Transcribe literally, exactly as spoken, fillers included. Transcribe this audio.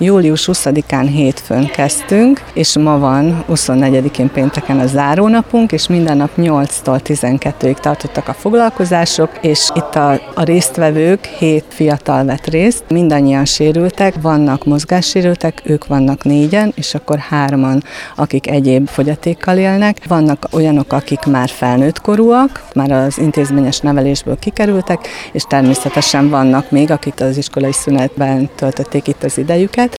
július huszadikán hétfőn kezdtünk, és ma van huszonnegyedikén pénteken a zárónapunk, és minden nap nyolctól tizenkettőig tartottak a foglalkozások, és itt a, a résztvevők, hét fiatal vett részt, mindannyian sérültek, vannak mozgássérültek, ők vannak négyen, és akkor hárman, akik egyéb fogyatékkal élnek. Vannak olyanok, akik már felnőtt korúak, már az intézményes nevelésből kikerültek, és természetesen vannak még, akik az iskolai szünetben töltötték itt az idejüket.